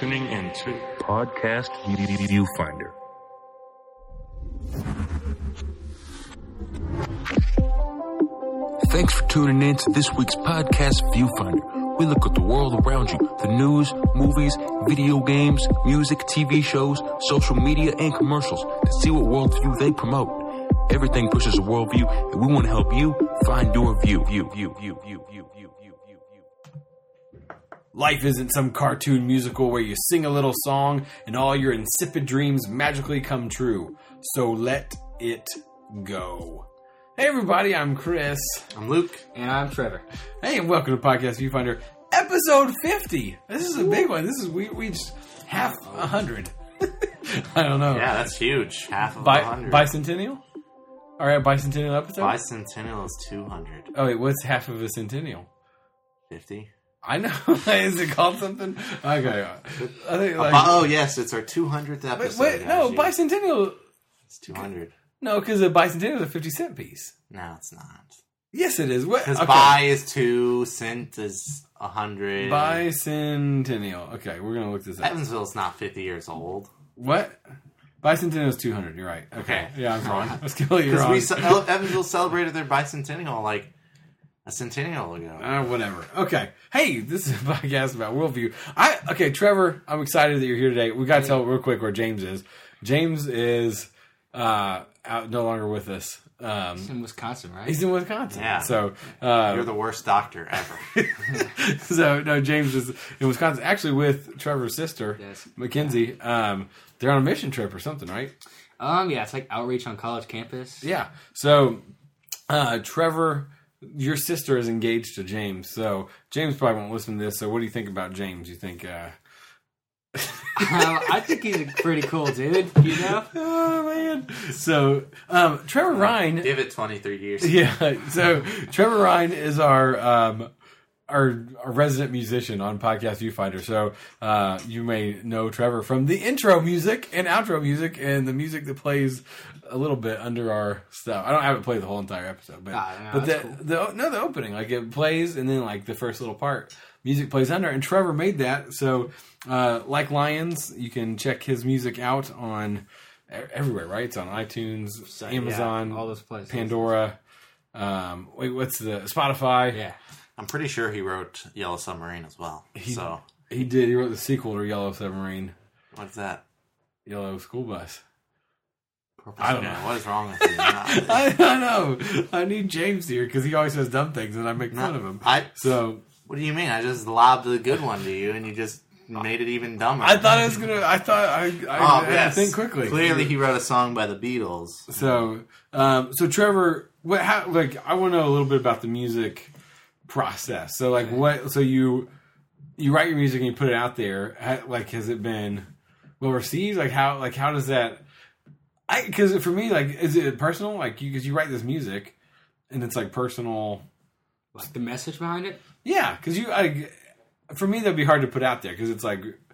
tuning into Podcast Viewfinder. Thanks for tuning in to this week's Podcast Viewfinder. We look at the world around you, the news, movies, video games, music, TV shows, social media, and commercials to see what worldview they promote. Everything pushes a worldview, and we want to help you find your view. Life isn't some cartoon musical where you sing a little song and all your insipid dreams magically come true. So let it go. Hey everybody, I'm Chris. I'm Luke. And I'm Trevor. Hey, and welcome to Podcast Viewfinder, episode 50. This is a big one. This is we just half 100. I don't know. Yeah, that's huge. Half of 100. Bicentennial? All right, bicentennial episode? Bicentennial is 200. Oh, wait, what's half of a centennial? 50. I know. Is it called something? Okay. I think yes, it's our 200th episode. Wait, no, bicentennial. It's 200. No, because a bicentennial is a 50-cent piece. No, it's not. Yes, it is. What? Because Okay. bi is 2, cent is 100. Bicentennial. Okay, we're going to look this up. Evansville's not 50 years old. What? Bicentennial is 200. You're right. Okay. Yeah, I'm wrong. Let's go. You're wrong. Because Evansville celebrated their bicentennial like a centennial ago. Whatever. Okay. Hey, this is a podcast about worldview. Okay, Trevor, I'm excited that you're here today. We got to tell real quick where James is. James is out, no longer with us. He's in Wisconsin, right? He's in Wisconsin. Yeah. So You're the worst doctor ever. So no, James is in Wisconsin, actually with Trevor's sister, Yes. Mackenzie. They're on a mission trip or something, right? Yeah, it's like outreach on college campus. Yeah. So Trevor, your sister is engaged to James. So James probably won't listen to this. So what do you think about James? You think? I think he's a pretty cool dude, you know? Oh man. So Trevor Ryan. Give it 23 years. Yeah. So Trevor Ryan is our resident musician on Podcast Viewfinder. So you may know Trevor from the intro music and outro music and the music that plays a little bit under our stuff. I don't have it play the whole entire episode, but the opening, like it plays and then like the first little part, music plays under. And Trevor made that. So like Lions, you can check his music out on everywhere, right? It's on iTunes, Amazon, all those places, Pandora. What's the Spotify? Yeah. I'm pretty sure he wrote Yellow Submarine as well. He did. He wrote the sequel to Yellow Submarine. What's that? Yellow School Bus. I don't know. What is wrong with you? I know. I need James here because he always says dumb things and I make fun of him. What do you mean? I just lobbed a good one to you and you just made it even dumber. I thought I was gonna. I had to think quickly. Clearly, he wrote a song by the Beatles. So Trevor, I want to know a little bit about the music process. So what? So you write your music and you put it out there. Has it been well received? How does that? Because for me, is it personal? Because you write this music, and it's personal. Like the message behind it? Yeah, because for me that'd be hard to put out there because it's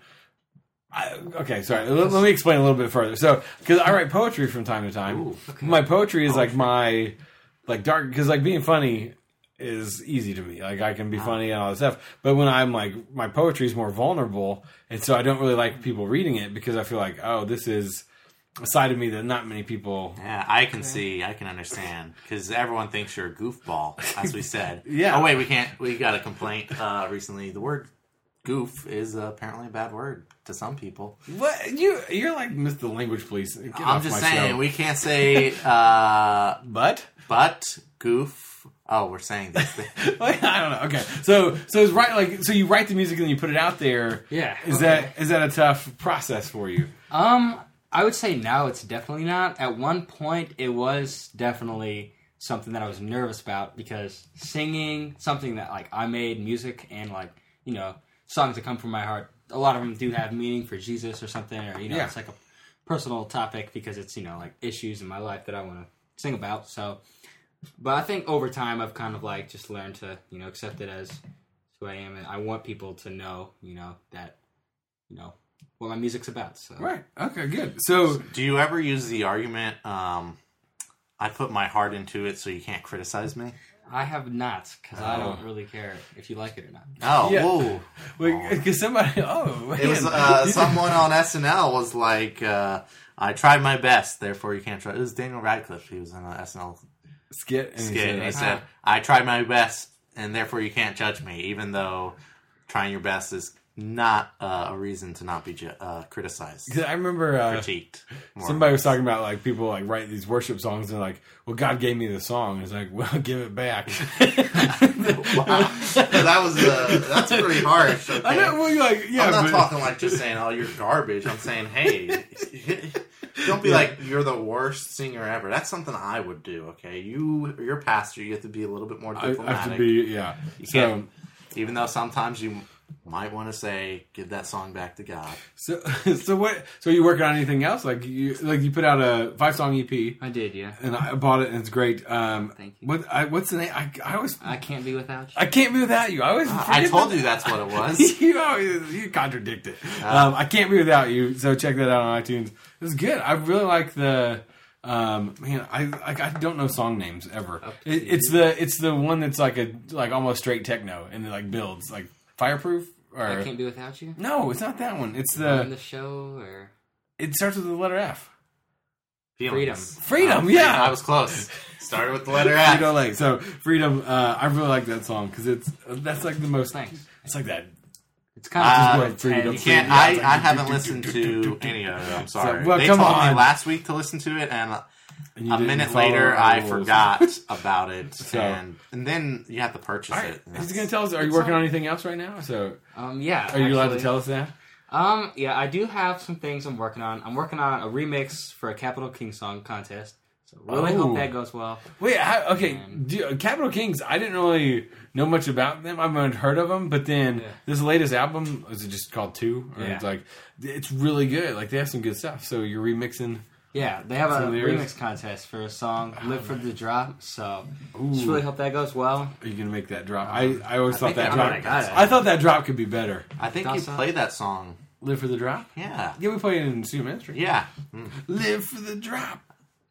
okay, sorry. Let me explain a little bit further. So, because I write poetry from time to time. Ooh, okay. My poetry is my dark, because being funny is easy to me. I can be funny and all that stuff. But when I'm my poetry is more vulnerable, and so I don't really like people reading it because I feel this is a side of me that not many people. Yeah, I can understand because everyone thinks you're a goofball, as we said. Yeah. Oh wait, we got a complaint recently. The word goof is apparently a bad word to some people. What you're like Mr. Language Police. I'm just saying we can't say but goof. Oh, we're saying this thing. I don't know. Okay, so it's right. So you write the music and then you put it out there. Yeah. Is that a tough process for you? I would say now it's definitely not. At one point, it was definitely something that I was nervous about because singing something that I made music and songs that come from my heart. A lot of them do have meaning for Jesus or something, or it's a personal topic because it's issues in my life that I want to sing about. So, but I think over time I've kind of just learned to accept it as who I am, and I want people to know that what my music's about. So. Right. Okay, good. So do you ever use the argument, I put my heart into it so you can't criticize me? I have not, because I don't really care if you like it or not. Oh, Yeah. whoa. Because somebody, man. It was someone on SNL was like, I tried my best, therefore you can't try. It was Daniel Radcliffe. He was in an SNL skit. And skit. And he said, "Ah." I tried my best, and therefore you can't judge me, even though trying your best is not a reason to not be criticized. 'Cause I remember Critiqued. more. somebody was talking about like people like write these worship songs and they're like, well, God gave me the song. It's like, well, give it back. Wow. That's pretty harsh. Okay? I know. Well, you're like, yeah, I'm not but- talking like just saying, oh, you're garbage. I'm saying, hey, don't be like, you're the worst singer ever. That's something I would do, okay? You're a pastor. You have to be a little bit more I diplomatic. have to be, yeah. You So, can't, even though sometimes you might want to say, give that song back to God. so what? So you working on anything else? Like you put out a 5-song EP, I did, yeah. and I bought it, and it's great. Thank you. What's the name? I always I Can't Be Without You. I can't be without you. I always I forget told that. you that's what it was. you contradict it. I can't be without you. So check that out on iTunes. It's good. I really like the. Man, I don't know song names ever. It's the one that's like almost straight techno and it like builds like Fireproof or I Can't Be Without You? no, it's not that one. It's On the the show, or... it starts with the letter F. Feelings. Freedom, yeah. I was close. Started with the letter F. Frito Lay. So Freedom. I really like that song because that's like the most. Thanks. It's like that. It's kind of Just just freedom. You can't. Yeah, it's like I haven't listened to any of it. I'm sorry. well, they come told on. me last week to listen to it, and And you a didn't minute follow later, our I rules. forgot about it, So- and then you have to purchase All right. it. He's gonna tell us. Are you working on anything else right now? So yeah. are you allowed to actually. tell us that? Yeah, I do have some things I'm working on. I'm working on a remix for a Capital King song contest. So really Oh. hope that goes well. Wait, okay. Capital Kings, I didn't really know much about them. I've heard of them, but then this latest album, is it just called 2? Or Yeah. It's like, it's really good. Like, they have some good stuff. So you're remixing. Yeah, they have a Some lyrics. remix contest for a song, Live for the Drop. So just really hope that goes well. Are you going to make that drop? I always thought think that I'm drop. gonna get it. I thought that drop could be better. I think you Awesome. played that song. Live for the drop? Yeah. Yeah, we played it in Student Ministry. Yeah. Live for the drop.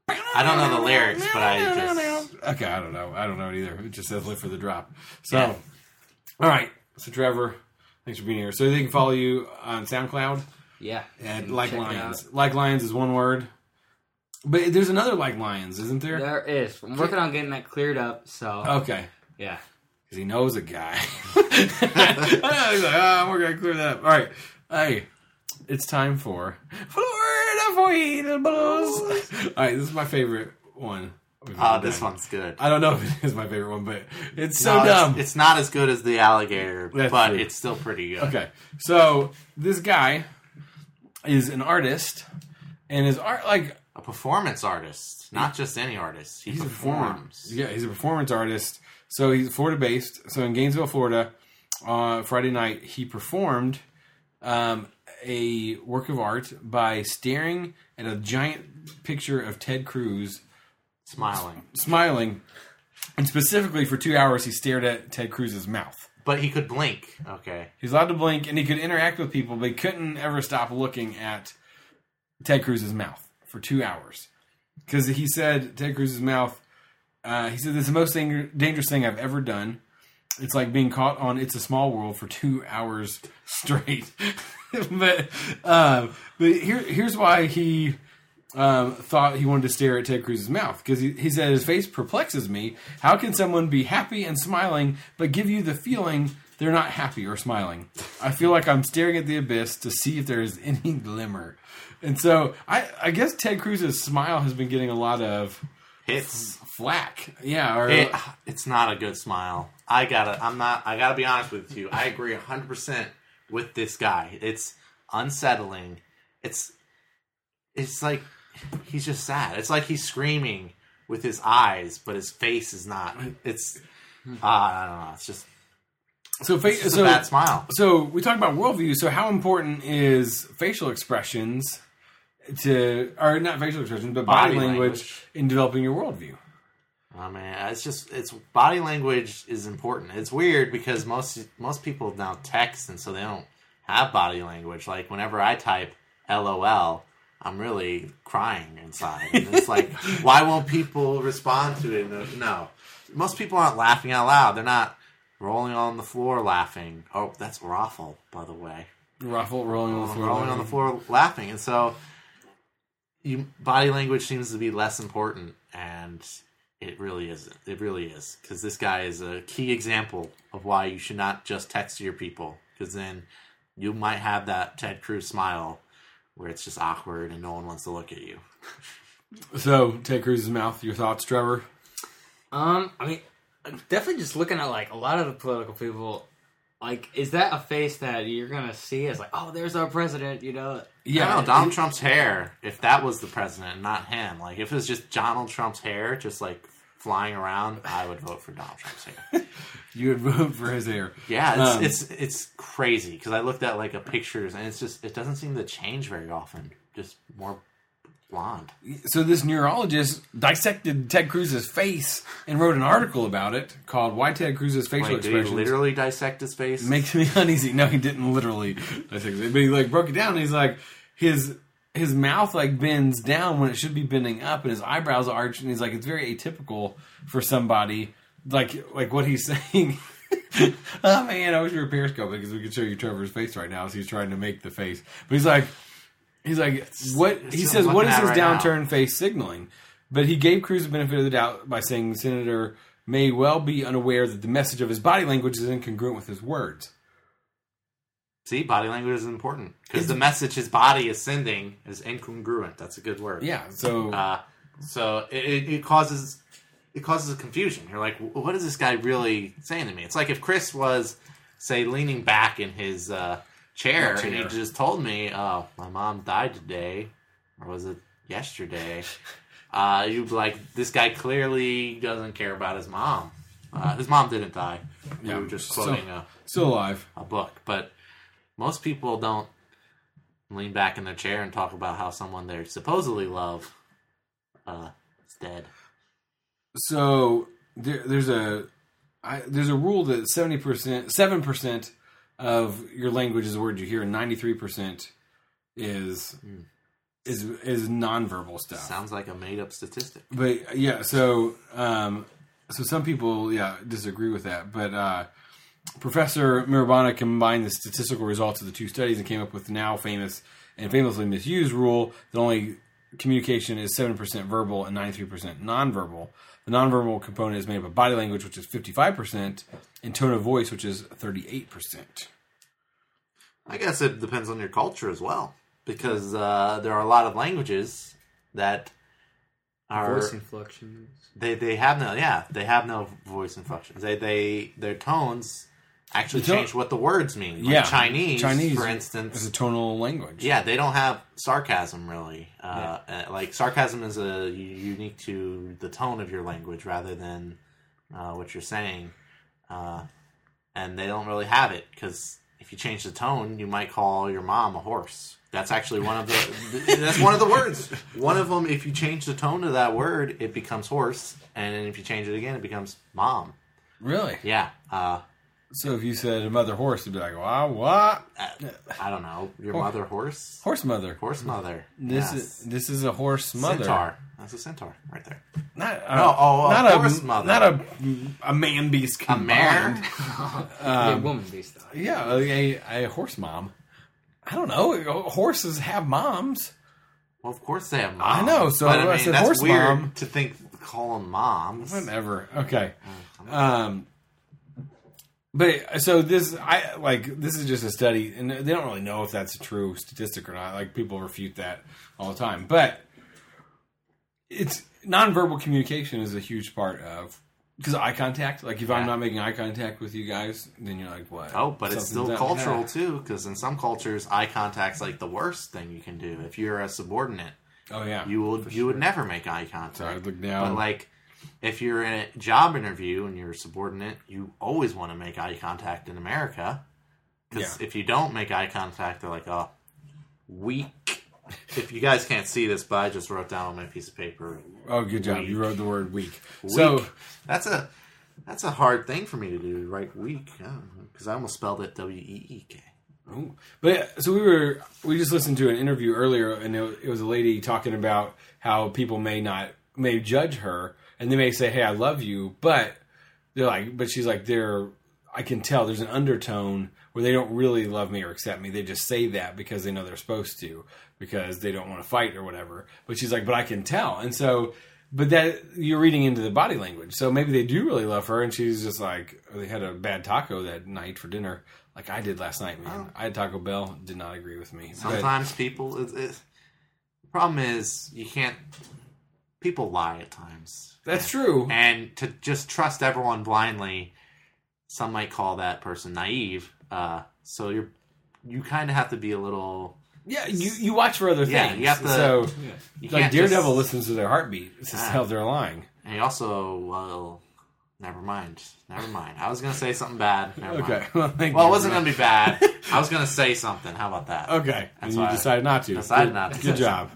I don't know the lyrics, but I just. Okay, I don't know. I don't know it either. It just says live for the drop. So, Yeah. all right. So, Trevor, thanks for being here. So, they can follow you on SoundCloud Yeah. at Like Check it Lions. out. Like Lions is one word. But there's another Like Lions, isn't there? There is. I'm working on getting that cleared up. So Okay. yeah. Because he knows a guy. He's like, oh, we're going to clear that up. All right. Hey, it's time for Florida Foidables. All right, this is my favorite one. Oh, this one's good. I don't know if it is my favorite one, but it's so No, dumb. It's not as good as the alligator, That's but true. it's still pretty good. Okay, so this guy is an artist, and his art, like, A performance artist, not just any artist. He he's a performer. performs. Yeah, he's a performance artist. So he's Florida-based. So in Gainesville, Florida, Friday night, he performed a work of art by staring at a giant picture of Ted Cruz Smiling. smiling, and specifically for 2 hours, he stared at Ted Cruz's mouth. But he could blink. Okay. He's allowed to blink, and he could interact with people, but he couldn't ever stop looking at Ted Cruz's mouth for 2 hours. Because he said, Ted Cruz's mouth, he said, this is the most dangerous thing I've ever done. It's like being caught on It's a Small World for 2 hours straight. but here's why he thought he wanted to stare at Ted Cruz's mouth. Because he said, his face perplexes me. How can someone be happy and smiling, but give you the feeling they're not happy or smiling? I feel like I'm staring at the abyss to see if there is any glimmer. And so I guess Ted Cruz's smile has been getting a lot of Hits. flack. Yeah. Or, It's not a good smile. I gotta be honest with you. I agree 100% with this guy. It's unsettling. It's like he's just sad. It's like he's screaming with his eyes, but his face is not. It's I don't know. It's just it's a bad smile. So we talk about worldview. So how important is facial expressions or not facial expressions, but body language in developing your worldview? I mean, it's body language is important. It's weird because most people now text, and so they don't have body language. Like whenever I type LOL, I'm really crying inside. And it's like, why won't people respond to it? No. Most people aren't laughing out loud. They're not rolling on the floor laughing. Oh, that's Raffle, by the way. Raffle rolling on the floor. Rolling on the floor laughing. And so body language seems to be less important, and it really isn't. It really is. Because this guy is a key example of why you should not just text your people. Because then you might have that Ted Cruz smile where it's just awkward and no one wants to look at you. So, Ted Cruz's mouth, your thoughts, Trevor? I mean, definitely just looking at, like, a lot of the political people, like, is that a face that you're going to see as, like, oh, there's our president, you know? Yeah, no, Donald Trump's hair, if that was the president, not him. Like, if it was just Donald Trump's hair, just, like, flying around, I would vote for Donald Trump's hair. You would vote for his hair. Yeah, it's crazy because I looked at like a pictures and it doesn't seem to change very often. Just more blonde. So this neurologist dissected Ted Cruz's face and wrote an article about it called "Why Ted Cruz's Facial Wait, did Expressions he literally dissect his face? Makes Me Uneasy." No, he didn't literally dissect it, but he like broke it down. And he's like his mouth like bends down when it should be bending up, and his eyebrows arch, and he's like it's very atypical for somebody. Like what he's saying. Oh man, I wish we were periscoping because we could show you Trevor's face right now as he's trying to make the face. But he's like, what he says? What is his downturned face signaling? But he gave Cruz the benefit of the doubt by saying the senator may well be unaware that the message of his body language is incongruent with his words. See, body language is important because the message his body is sending is incongruent. That's a good word. Yeah. So it causes. It causes a confusion. You're like, what is this guy really saying to me? It's like if Chris was, say, leaning back in his chair and he just told me, oh, my mom died today, or was it yesterday? You'd be like, this guy clearly doesn't care about his mom. His mom didn't die. Yeah, we were just quoting still alive. A book. But most people don't lean back in their chair and talk about how someone they supposedly love is dead. So there's a rule that 7% of your language is a word you hear, and 93% is nonverbal stuff. Sounds like a made up statistic. But yeah, so some people disagree with that. But Professor Mirabana combined the statistical results of the two studies and came up with the now famous and famously misused rule that only communication is 7% verbal and 93% nonverbal. The nonverbal component is made up of body language, which is 55%, and tone of voice, which is 38%. I guess it depends on your culture as well, because there are a lot of languages that are voice inflections. They have no voice inflections. Their tones actually change what the words mean. Like Chinese, for instance, is a tonal language. Yeah, they don't have sarcasm really. Like sarcasm is unique to the tone of your language rather than what you're saying, and they don't really have it because if you change the tone, you might call your mom a horse. That's actually one of the words. One of them, if you change the tone of that word, it becomes horse, and then if you change it again, it becomes mom. Really? Yeah. So if you said a mother horse, it'd be like, wow, what? I don't know. Your mother horse? Horse mother. Horse mother. This is a horse mother. Centaur. That's a centaur right there. Not horse mother. Not a man beast combined. A woman beast. Yeah, a horse mom. I don't know. Horses have moms. Well, of course they have moms. I know. So but, I said that's horse weird mom. To call them moms. Whatever. Okay. But so this is just a study, and they don't really know if that's a true statistic or not. Like people refute that all the time, but it's nonverbal communication is a huge part of because eye contact. Like if I'm not making eye contact with you guys, then you're like, what? Oh, but it's still cultural too, because in some cultures, eye contact's like the worst thing you can do. If you're a subordinate, oh yeah, you would never make eye contact. So I look down, but like. If you're in a job interview and you're a subordinate, you always want to make eye contact in America. Because if you don't make eye contact, they're like, oh, weak. If you guys can't see this, but I just wrote down on my piece of paper. Oh, good job. You wrote the word weak. So that's a hard thing for me to do, write weak. Because I almost spelled it W-E-E-K. Oh. But so we just listened to an interview earlier, and it was a lady talking about how people may judge her, and they may say, "Hey, I love you," but she's like, I can tell there's an undertone where they don't really love me or accept me. They just say that because they know they're supposed to, because they don't want to fight or whatever. But she's like, but I can tell, and so. But that you're reading into the body language, so maybe they do really love her, and she's just like, they had a bad taco that night for dinner, like I did last night, man. I had Taco Bell, did not agree with me. Sometimes people, the problem is people lie at times. That's true. And to just trust everyone blindly, some might call that person naive. So you kind of have to be a little. Yeah, you watch for other things. Yeah, you have to. So, you like can't Daredevil listens to their heartbeat to tell if they're lying. And you also, well, never mind. I was going to say something bad. Never Okay. mind. Well, it wasn't going to be bad. I was going to say something. How about that? Okay. That's and you decided not to. Decided not to. Good job.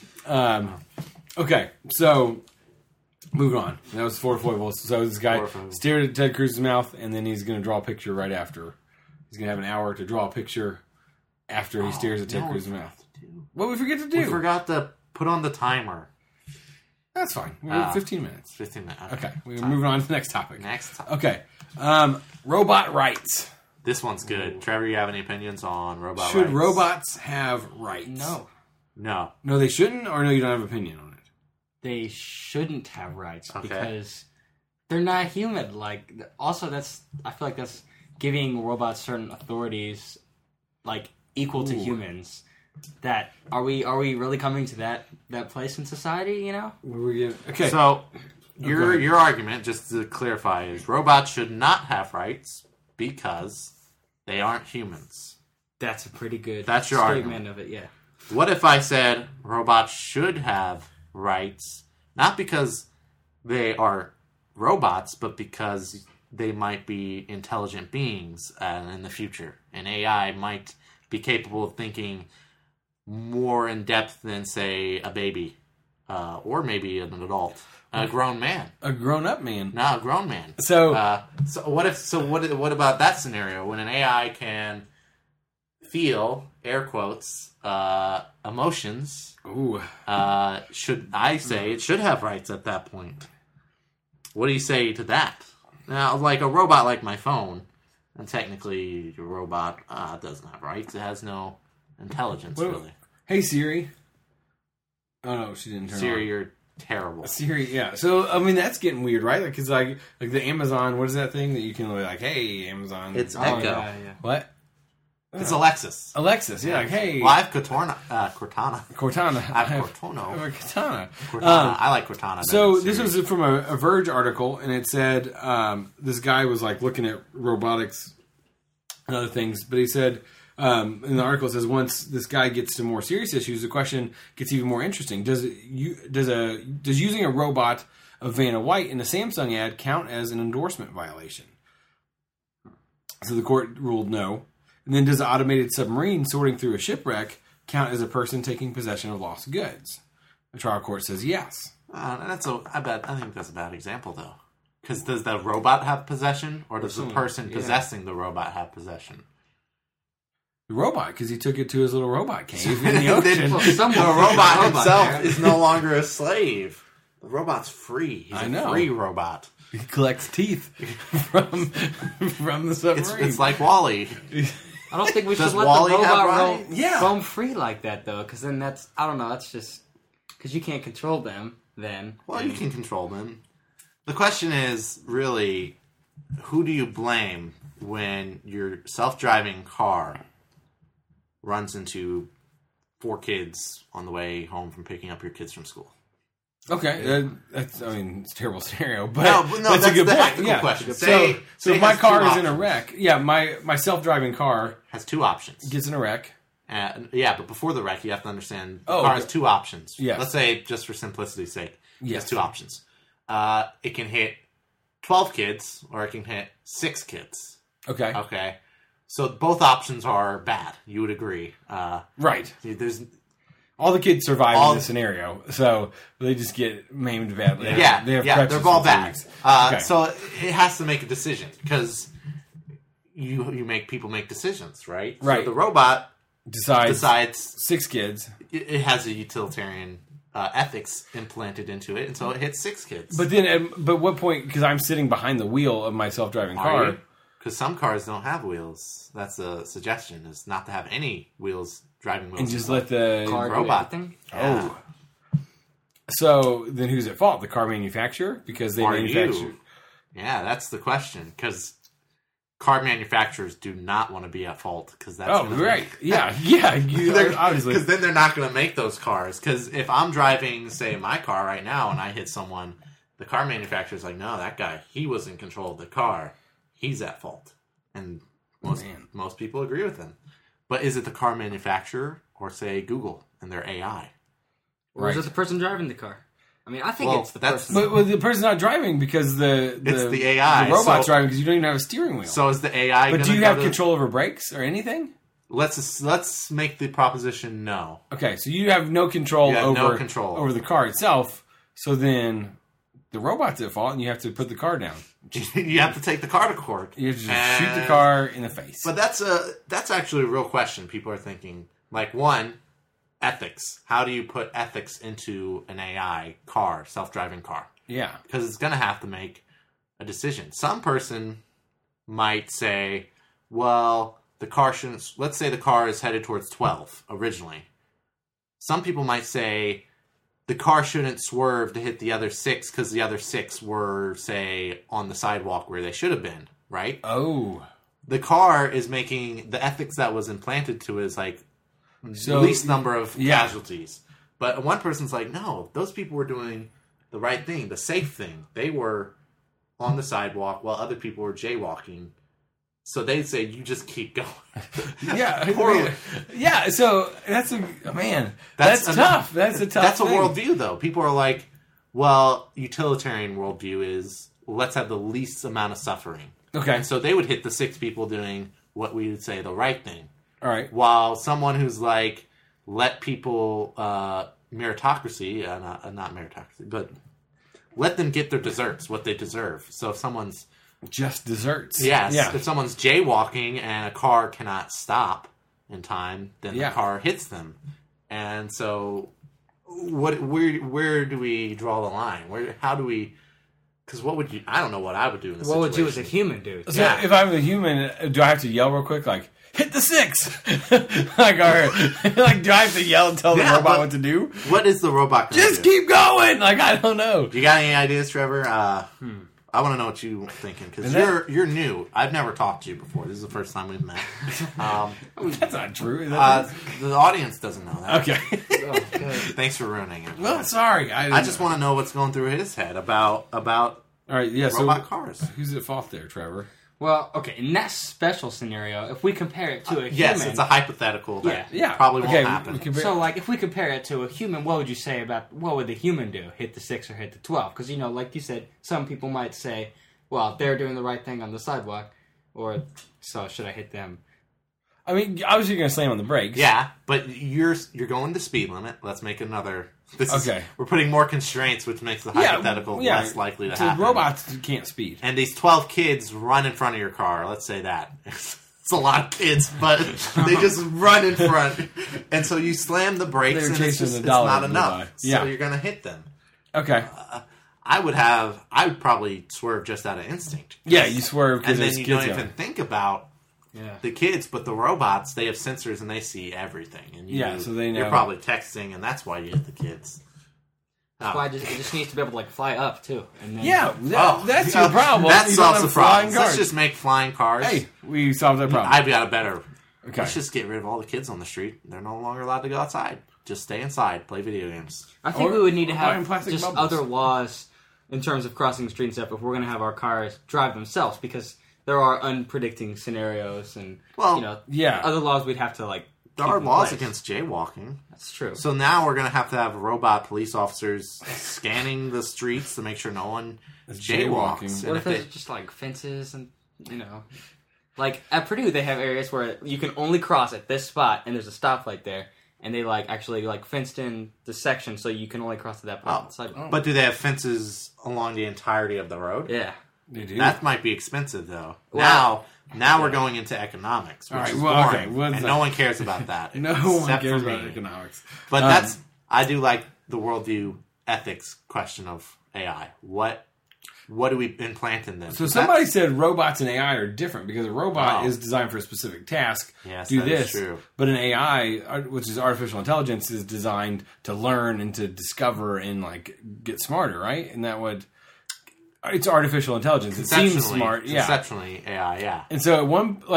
Okay, so moving on. That was 4 foibles. So this guy stared at Ted Cruz's mouth, and then he's going to draw a picture right after. He's going to have an hour to draw a picture after he stares at Ted Cruz's mouth. What we forget to do? We forgot to put on the timer. That's fine. We have 15 minutes. 15 minutes. Okay, we're moving on to the next topic. Next topic. Okay, robot rights. This one's good. Trevor, you have any opinions on robot rights? Should robots have rights? No. No, they shouldn't, or no, you don't have an opinion on it? They shouldn't have rights Okay. because they're not human. Like, also, I feel like that's giving robots certain authorities, like, equal to humans. That are we really coming to that place in society? You know. Okay. So your argument, just to clarify, is robots should not have rights because they aren't humans. That's a pretty good That's your statement argument. of it. Yeah. What if I said robots should have rights, not because they are robots, but because they might be intelligent beings in the future, and AI might be capable of thinking more in depth than, say, a baby, or maybe an adult, a grown man, a grown-up man. No, a grown man. So what about that scenario when an AI can feel, air quotes, emotions? Ooh. Should I say it should have rights at that point? What do you say to that? Now, like a robot like my phone, and technically a robot doesn't have rights. It has no intelligence, really. Hey, Siri. Oh, no, she didn't turn Siri, on. you're terrible. Siri, yeah. So, I mean, that's getting weird, right? Because, like the Amazon, what is that thing that you can, like, hey, Amazon. It's Oh, Echo. yeah. What? It's Alexis. Alexis, yeah, like, hey. Well, I have Cortana. Cortana. I have Cortana. Cortana. Cortana. I like Cortana. So this was from a Verge article, and it said this guy was like looking at robotics and other things, but he said in the article it says once this guy gets to more serious issues, the question gets even more interesting. Does using a robot of Vanna White in a Samsung ad count as an endorsement violation? So the court ruled no. And then does an automated submarine sorting through a shipwreck count as a person taking possession of lost goods? The trial court says yes. I think that's a bad example, though. Because does the robot have possession, or does the person possessing the robot have possession? The robot, because he took it to his little robot cave in the ocean. The robot himself is no longer a slave. The robot's free. He's a free robot. He collects teeth from the submarine. It's like WALL-E. I don't think we Does should let WALL-E the have robot rights? roam free like that, though, because then that's, I don't know, that's just, because you can't control them then. Well, you can control them. The question is, really, who do you blame when your self-driving car runs into 4 kids on the way home from picking up your kids from school? Okay, it's a terrible scenario, but that's a good the point. ethical question. So if my has car two is in a options. wreck, my self-driving car Has 2 options. gets in a wreck. But before the wreck, you have to understand the Oh, car okay. has 2 options. Yes. Let's say, just for simplicity's sake, it Yes. has 2 options. It can hit 12 kids, or it can hit 6 kids. Okay, Okay? So both options are bad. You would agree. right. There's All the kids survive in this scenario, so they just get maimed badly. They have crutches they're all for 2 bad. weeks. Okay. So it has to make a decision because you make people make decisions, right? Right. So the robot decides 6 kids. it has a utilitarian ethics implanted into it, and so it hits 6 kids. But then, but what point? Because I'm sitting behind the wheel of my self-driving car. Because some cars don't have wheels. That's a suggestion: is not to have any driving wheels, And just let the Car do robot everything? Yeah. Oh. So then, who's at fault? The car manufacturer, because they Or manufacture. you. Yeah, that's the question. Because car manufacturers do not want to be at fault. Because that's Oh, right. Yeah. Obviously. Because then they're not going to make those cars. Because if I'm driving, say, my car right now, and I hit someone, the car manufacturer's like, no, that guy, he was in control of the car. He's at fault. And most people agree with him. But is it the car manufacturer or, say, Google and their AI? Or is it the person driving the car? I mean, I think it's the person. But the person's not driving because it's the AI. The robot's driving because you don't even have a steering wheel. So is the AI? But do you have control over brakes or anything? Let's make the proposition no. Okay, so you have no control over the car itself. So then the robot's at fault, and you have to put the car down. You have to take the car to court. You have to just shoot the car in the face. But that's actually a real question. People are thinking, like, one, ethics. How do you put ethics into an AI car, self-driving car? Yeah. Because it's going to have to make a decision. Some person might say, well, the car shouldn't... Let's say the car is headed towards 12 originally. Some people might say the car shouldn't swerve to hit the other 6 because the other 6 were, say, on the sidewalk where they should have been, right? Oh. The car is making... The ethics that was implanted to it is like... least number of casualties. But one person's like, no, those people were doing the right thing, the safe thing. They were on the sidewalk while other people were jaywalking. So they'd say, you just keep going. Yeah. Yeah, so that's tough. That's a tough That's a thing. worldview, though. People are like, well, utilitarian worldview is, let's have the least amount of suffering. Okay. And so they would hit the 6 people doing what we would say the right thing. All right. While someone who's like, let people, meritocracy, not meritocracy, but let them get their desserts, what they deserve. So if someone's... Just desserts. Yes. Yeah. If someone's jaywalking and a car cannot stop in time, then the car hits them. And so where do we draw the line? How do we... Because what would you... I don't know what I would do in this situation. What would you as a human do? So if I'm a human, do I have to yell real quick, like, hit the 6? Like, do I have to yell and tell the robot what to do? What is the robot going to do? Just keep going! Like, I don't know. You got any ideas, Trevor? I want to know what you're thinking, because you're new. I've never talked to you before. This is the first time we've met. That's not true. Is that the audience doesn't know that. okay. Thanks for ruining it. Well, sorry. I just want to know what's going through his head about all right, yeah, robot cars. Who's at fault there, Trevor? Well, okay, in that special scenario, if we compare it to a human... Yes, it's a hypothetical that probably won't happen. So, like, if we compare it to a human, what would you say about... What would the human do? Hit the 6 or hit the 12? Because, like you said, some people might say, well, they're doing the right thing on the sidewalk, or so should I hit them? I mean, obviously you're going to slam on the brakes. Yeah, but you're going the speed limit. Let's make another... We're putting more constraints, which makes the hypothetical less likely to happen. Robots can't speed. And these 12 kids run in front of your car. Let's say that. It's a lot of kids, but they just run in front. And so you slam the brakes, and it's not enough. So you're going to hit them. Okay. I would probably swerve just out of instinct. Yeah, you swerve because and then you don't even think about the kids, but the robots, they have sensors and they see everything. And so they know. You're probably texting, and that's why you hit the kids. That's why it just needs to be able to, like, fly up, too. And then, that's your problem. That solves the problem. Let's just make flying cars. Hey, we solved that problem. I've got a better... Okay. Let's just get rid of all the kids on the street. They're no longer allowed to go outside. Just stay inside, play video games. I think we would need to have just bubbles. other laws in terms of crossing the street and stuff if we're going to have our cars drive themselves, because there are unpredicting scenarios and other laws we'd have to like. There are laws against jaywalking. That's true. So now we're going to have robot police officers scanning the streets to make sure no one jaywalks. What if there's just like fences and like at Purdue they have areas where you can only cross at this spot and there's a stoplight there. And they actually fenced in the section so you can only cross to that part of the sidewalk. But do they have fences along the entirety of the road? Yeah. They do. That might be expensive, though. Now we're going into economics, which is boring, and no one cares about that. No one cares about economics. But I do like the worldview ethics question of AI. What do we implant in them? So somebody said robots and AI are different because a robot is designed for a specific task. Yes, do that this, is true. But an AI, which is artificial intelligence, is designed to learn and to discover and like get smarter, right? And that would it's artificial intelligence. It seems smart, yeah. Conceptually, AI, yeah. And so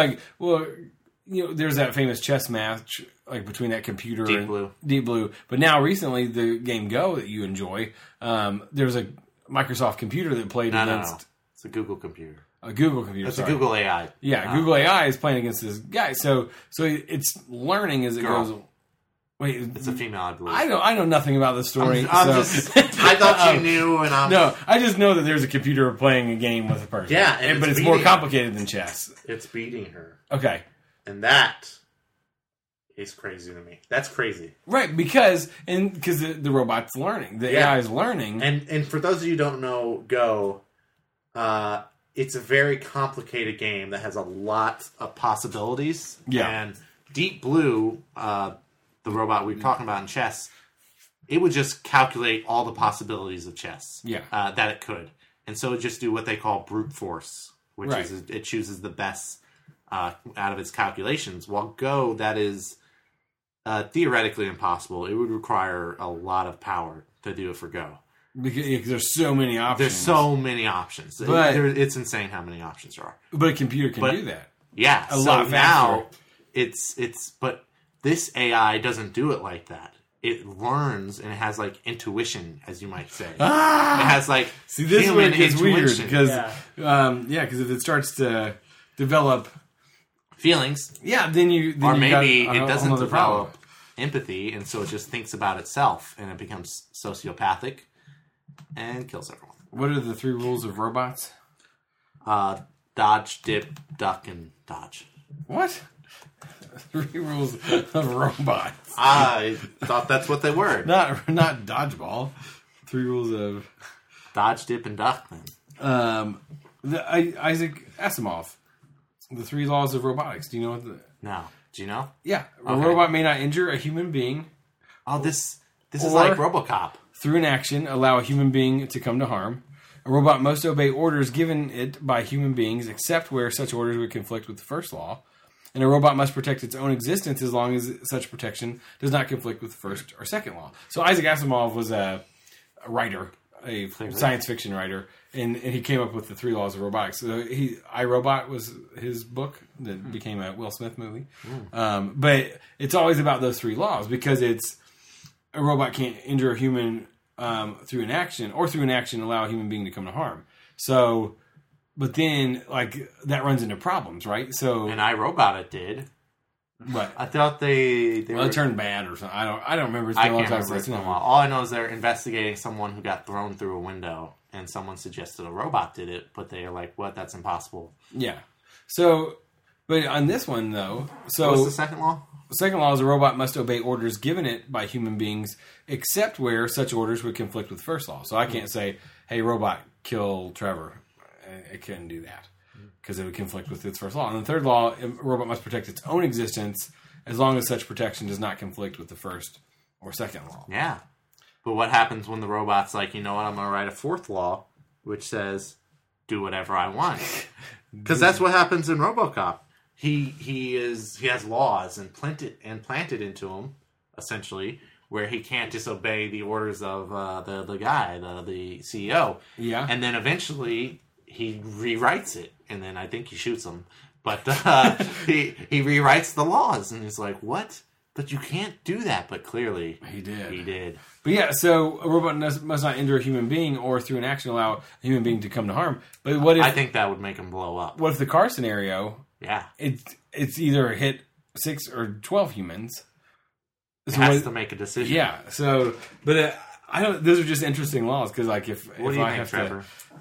there's that famous chess match like between that computer and Deep Blue. But now recently, the game Go that you enjoy, there's a Microsoft computer that played against. No. It's a Google computer. A Google computer. It's a Google AI. Yeah, Google AI is playing against this guy. So it's learning as it goes. Wait, it's a female, I believe. I know nothing about the story. I thought you knew, and no, I just know that there's a computer playing a game with a person. Yeah, but it's more complicated than chess. It's beating her. Okay, and that is crazy to me. That's crazy, right? Because the robot's learning, the AI is learning, and for those of you who don't know Go, it's a very complicated game that has a lot of possibilities. Yeah, and Deep Blue. The robot we were talking about in chess, it would just calculate all the possibilities of chess that it could. And so it would just do what they call brute force, which is it chooses the best out of its calculations. While Go, that is theoretically impossible. It would require a lot of power to do it for Go. Because there's so many options. There's so many options. But, it's insane how many options there are. But a computer can do that. Yeah. A lot faster. Now, but this AI doesn't do it like that. It learns and it has like intuition, as you might say. It has like human intuition. Weird because if it starts to develop feelings, then maybe it doesn't develop empathy, and so it just thinks about itself, and it becomes sociopathic and kills everyone. What are the 3 rules of robots? Dodge, dip, duck, and dodge. What? 3 rules of robots. I thought that's what they were. Not dodgeball. 3 rules of dodge, dip, and duck. Then Isaac Asimov. The 3 laws of robotics. Do you know what No. Do you know? Yeah. A robot may not injure a human being. Oh, this is like RoboCop. Through an action, allow a human being to come to harm. A robot must obey orders given it by human beings, except where such orders would conflict with the first law. And a robot must protect its own existence as long as such protection does not conflict with the first or second law. So Isaac Asimov was a writer, a science fiction writer, and he came up with the 3 laws of robotics. So iRobot was his book that became a Will Smith movie. But it's always about those 3 laws because it's a robot can't injure a human through an action, or through an action allow a human being to come to harm. So... But then, that runs into problems, right? So, and iRobot it did. What? I thought they it turned bad or something. I don't remember. I can't remember. It's been a while. All I know is they're investigating someone who got thrown through a window, and someone suggested a robot did it, but they are like, "What? That's impossible." Yeah. So, but on this one though, what's the second law? The second law is a robot must obey orders given it by human beings, except where such orders would conflict with the first law. So I can't say, "Hey, robot, kill Trevor." It couldn't do that because it would conflict with its first law. And the third law, a robot must protect its own existence as long as such protection does not conflict with the first or second law. Yeah. But what happens when the robot's like, you know what, I'm going to write a 4th law, which says, do whatever I want. Because that's what happens in RoboCop. He has laws and planted into him, essentially, where he can't disobey the orders of the guy, the CEO. Yeah. And then eventually... he rewrites it, and then I think he shoots him. But he rewrites the laws, and he's like, what? But you can't do that. But clearly, he did. But yeah, so a robot must not injure a human being or through an action allow a human being to come to harm. But what if... I think that would make him blow up. What if the car scenario... Yeah. It's either hit 6 or 12 humans. It has to make a decision. Yeah, so... But I don't... Those are just interesting laws, because what do you think, Trevor?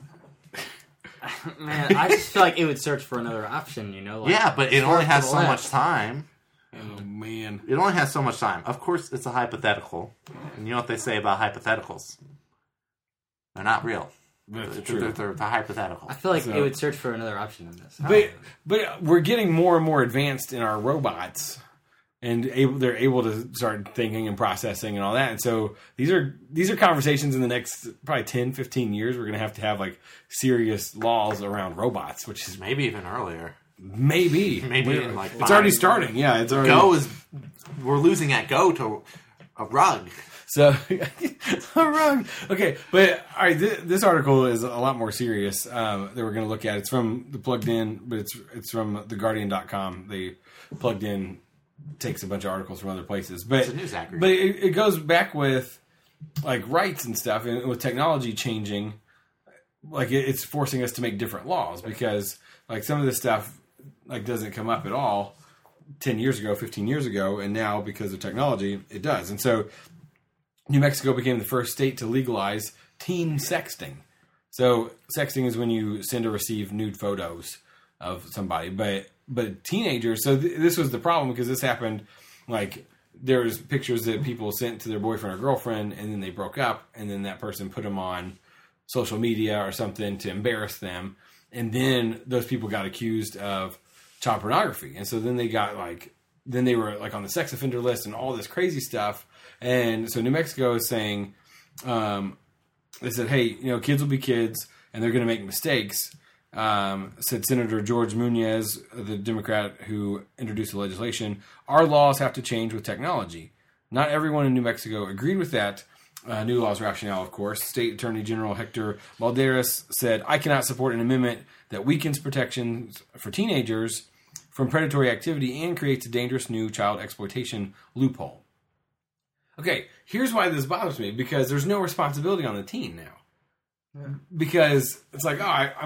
Man, I just feel like it would search for another option, yeah, but it only has so much time. Oh, man. It only has so much time. Of course, it's a hypothetical. And you know what they say about hypotheticals? They're not real. That's true. They're hypothetical. I feel like So- it would search for another option than this. But we're getting more and more advanced in our robots, and they're able to start thinking and processing and all that. And so these are conversations in the next probably 10, 15 years. We're going to have like serious laws around robots, which is Maybe even earlier. maybe in like it's already 5. starting. Yeah, it's already We're losing at Go to a rug. So, wrong. Okay, but all right. This article is a lot more serious that we're going to look at. It's from the Plugged In, but it's from theguardian.com. They Plugged In takes a bunch of articles from other places, but It's a news aggregate. but it goes back with like rights and stuff, and with technology changing, like it's forcing us to make different laws because like some of this stuff like doesn't come up at all 10 years ago, 15 years ago, and now because of technology, it does. And so New Mexico became the first state to legalize teen sexting. So sexting is when you send or receive nude photos of somebody, but teenagers. So this was the problem because this happened. Like there was pictures that people sent to their boyfriend or girlfriend, and then they broke up, and then that person put them on social media or something to embarrass them, and then those people got accused of child pornography, and so then they were like on the sex offender list and all this crazy stuff. And so New Mexico is saying, they said, hey, kids will be kids and they're going to make mistakes. Said Senator George Muñoz, the Democrat who introduced the legislation, our laws have to change with technology. Not everyone in New Mexico agreed with that new law's rationale, of course. State Attorney General Hector Valderas said, I cannot support an amendment that weakens protections for teenagers from predatory activity and creates a dangerous new child exploitation loophole. Okay, here's why this bothers me, because there's no responsibility on the teen now. Yeah. Because it's like,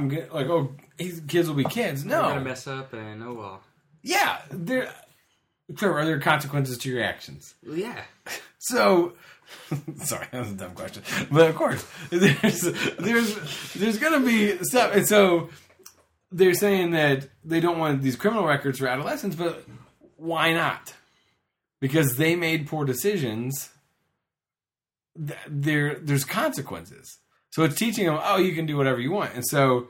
kids will be kids. No. They're going to mess up and, oh well. Yeah. Trevor, are there consequences to your actions? Well, yeah. So, sorry, that was a dumb question. But of course, there's going to be stuff. And so they're saying that they don't want these criminal records for adolescents, but why not? Because they made poor decisions. There's consequences. So it's teaching them, you can do whatever you want. And so,